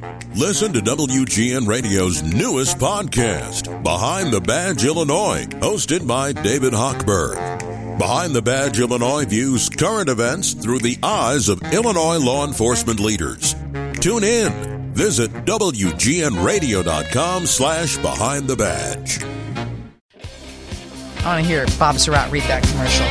Listen to WGN Radio's newest podcast, Behind the Badge Illinois, hosted by David Hochberg. Behind the Badge Illinois views current events through the eyes of Illinois law enforcement leaders. Tune in. Visit WGNRadio.com/Behind the Badge. I want to hear Bob Surratt read that commercial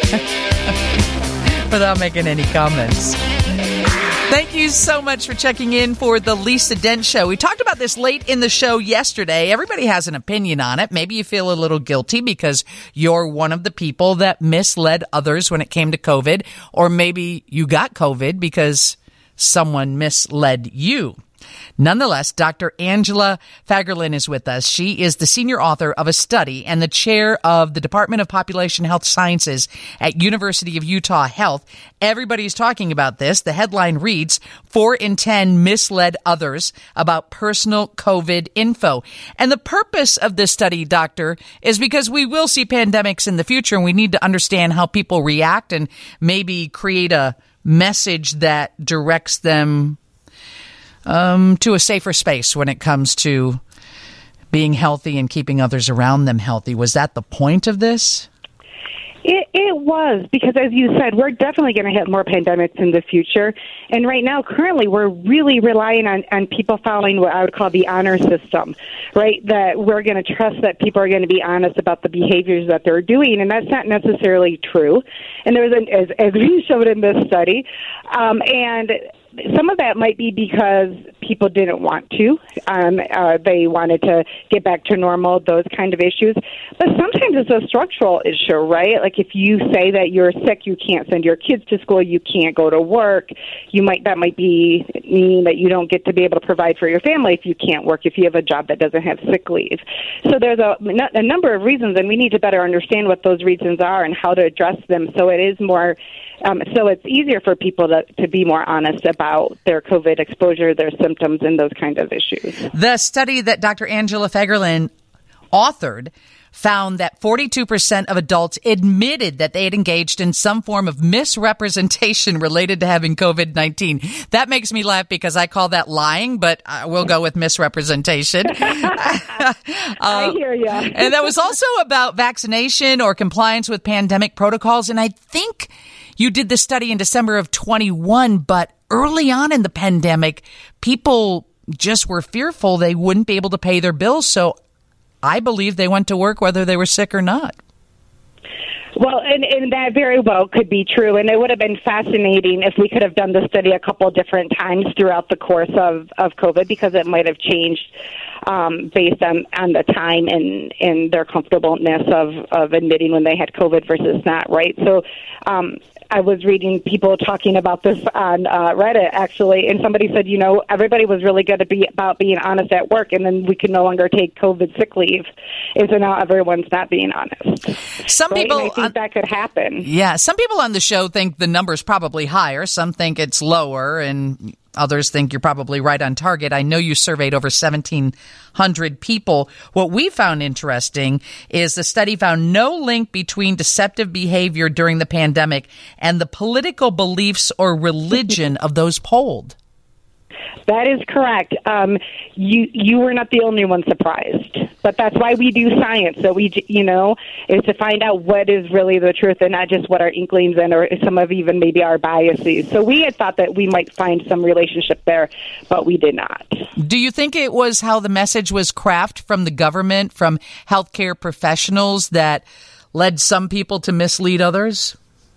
without making any comments. Thank you so much for checking in for the Lisa Dent Show. We talked about this late in the show yesterday. Everybody has an opinion on it. Maybe you feel a little guilty because you're one of the people that misled others when it came to COVID, or maybe you got COVID because someone misled you. Nonetheless, Dr. Angela Fagerlin is with us. She is the senior author of a study and the chair of the Department of Population Health Sciences at University of Utah Health. Everybody's talking about this. The headline reads, 4 in 10 misled others about personal COVID info. And the purpose of this study, doctor, is because we will see pandemics in the future, and we need to understand how people react and maybe create a message that directs them to a safer space when it comes to being healthy and keeping others around them healthy. Was that the point of this? It was, because as you said, we're definitely going to hit more pandemics in the future. And right now, currently, we're really relying on people following what I would call the honor system, right? That we're going to trust that people are going to be honest about the behaviors that they're doing. And that's not necessarily true. And there was, as we showed in this study, and some of that might be because people didn't want to. They wanted to get back to normal, those kind of issues. But sometimes it's a structural issue, right? Like if you say that you're sick, you can't send your kids to school, you can't go to work. That might mean that you don't get to be able to provide for your family if you can't work, if you have a job that doesn't have sick leave. So there's a number of reasons, and we need to better understand what those reasons are and how to address them. So it is more. So it's easier for people to be more honest about their COVID exposure, their symptoms, and those kinds of issues. The study that Dr. Angela Fagerlin authored found that 42% of adults admitted that they had engaged in some form of misrepresentation related to having COVID-19. That makes me laugh because I call that lying, but we'll go with misrepresentation. I hear you. And that was also about vaccination or compliance with pandemic protocols. And I think you did the study in December of 21, but early on in the pandemic, people just were fearful they wouldn't be able to pay their bills. So I believe they went to work whether they were sick or not. Well, and that very well could be true, and it would have been fascinating if we could have done the study a couple of different times throughout the course of COVID, because it might have changed based on the time and their comfortableness of admitting when they had COVID versus not, right? So I was reading people talking about this on Reddit, actually, and somebody said, everybody was really good about being honest at work, and then we could no longer take COVID sick leave, and so now everyone's not being honest. Some right? people, and I think that could happen. Yeah, some people on the show think the number's probably higher. Some think it's lower, and others think you're probably right on target. I know you surveyed over 1,700 people. What we found interesting is the study found no link between deceptive behavior during the pandemic and the political beliefs or religion of those polled. That is correct. You were not the only one surprised, but that's why we do science. So is to find out what is really the truth and not just what our inklings and or some of even maybe our biases. So we had thought that we might find some relationship there, but we did not. Do you think it was how the message was crafted from the government, from healthcare professionals, that led some people to mislead others?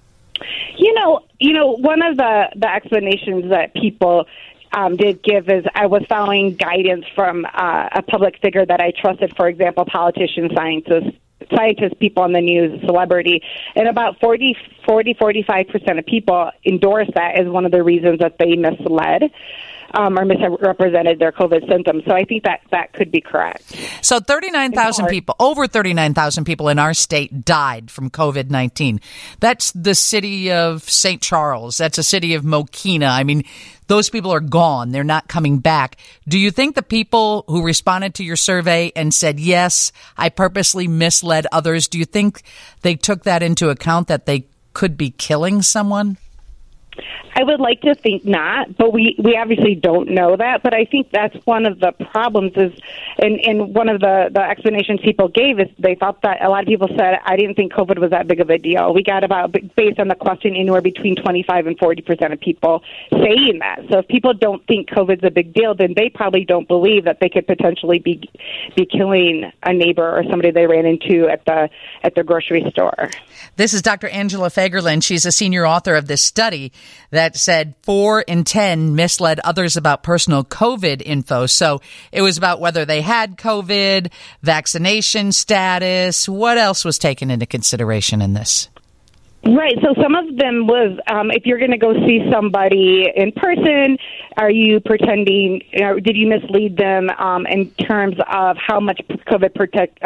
One of the explanations that people did give is I was following guidance from a public figure that I trusted, for example, politicians, scientists, people on the news, celebrity, and about 45% of people endorsed that as one of the reasons that they misled or misrepresented their COVID symptoms. So I think that could be correct. So 39,000 people, over 39,000 people in our state died from COVID-19. That's the city of St. Charles. That's a city of Mokina. I mean, those people are gone. They're not coming back. Do you think the people who responded to your survey and said, yes, I purposely misled others, do you think they took that into account, that they could be killing someone? I would like to think not, but we obviously don't know that. But I think that's one of the problems is, and one of the explanations people gave is they thought that a lot of people said, I didn't think COVID was that big of a deal. We got about, based on the question, anywhere between 25 and 40% of people saying that. So if people don't think COVID's a big deal, then they probably don't believe that they could potentially be killing a neighbor or somebody they ran into at the grocery store. This is Dr. Angela Fagerlund. She's a senior author of this study that said 4 in 10 misled others about personal COVID info. So it was about whether they had COVID, vaccination status. What else was taken into consideration in this? Right. So some of them was, if you're going to go see somebody in person, are you pretending, did you mislead them in terms of how much COVID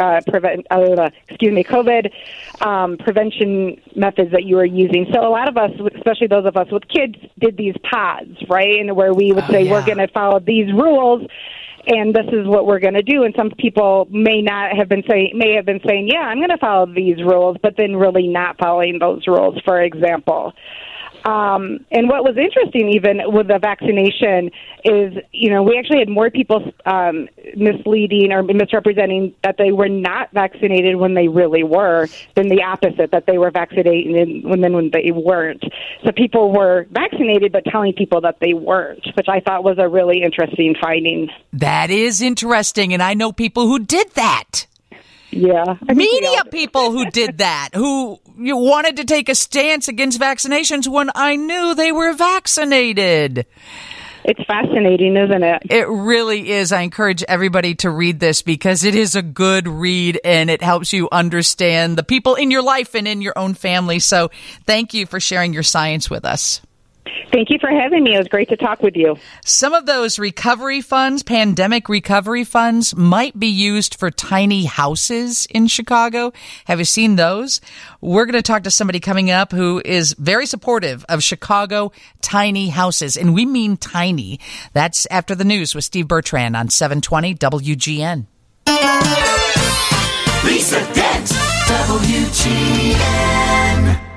prevention methods that you were using? So a lot of us, especially those of us with kids, did these pods, right? And where we would say, we're going to follow these rules, and this is what we're going to do. And some people may have been saying, yeah, I'm going to follow these rules, but then really not following those rules, for example. And what was interesting even with the vaccination is, we actually had more people misleading or misrepresenting that they were not vaccinated when they really were than the opposite, that they were vaccinated when they weren't. So people were vaccinated but telling people that they weren't, which I thought was a really interesting finding. That is interesting, and I know people who did that. Yeah. Media people who did that, who wanted to take a stance against vaccinations when I knew they were vaccinated. It's fascinating, isn't it? It really is. I encourage everybody to read this because it is a good read and it helps you understand the people in your life and in your own family. So thank you for sharing your science with us. Thank you for having me. It was great to talk with you. Some of those recovery funds, pandemic recovery funds, might be used for tiny houses in Chicago. Have you seen those? We're going to talk to somebody coming up who is very supportive of Chicago tiny houses. And we mean tiny. That's after the news with Steve Bertrand on 720 WGN. Lisa Dent, WGN.